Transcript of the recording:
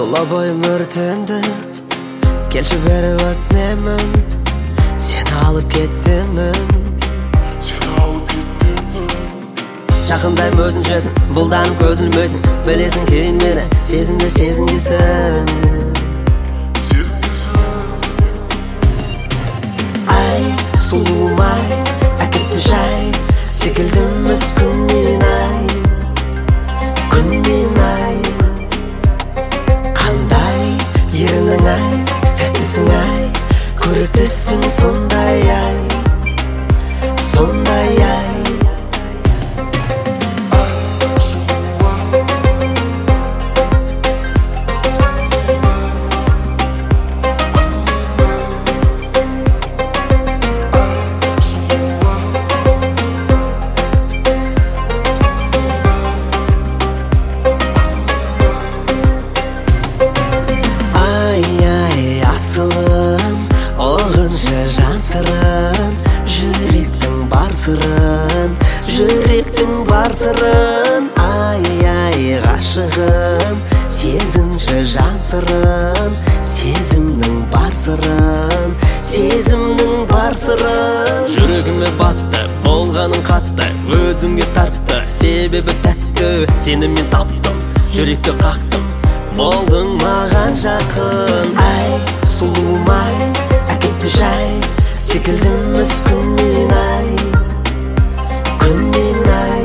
Тұла бойым өртенді, келші бері өтінемін, сені алып кеттімін. Жақындайым өзің жесін, бұлданып көзін ілмесін, білесің кейін мені, сезімді сезінгесін. Ай, сұлуым ай, әкетті жай, секілдіміз күнмен ай, күнмен ай. Қандай ерінің ай, тәттісің ай, көріктісің сондай ай, сондай ай. Оғыншы жан сырын, жүректің бар сырын, жүректің бар сырын. Ай, ғашығым, сезімші жан сырын, сезімнің бар сырын, сезімнің бар сырын. Жүрегіме батты, болғаның қатты, өзіңе тартты, себебі тәтті. Сені мен таптым, жүректі қақтым, болдың маған жақын. Ай, сұлуым ай, әкетті жай, секілдіміз күнмен ай, күнмен ай.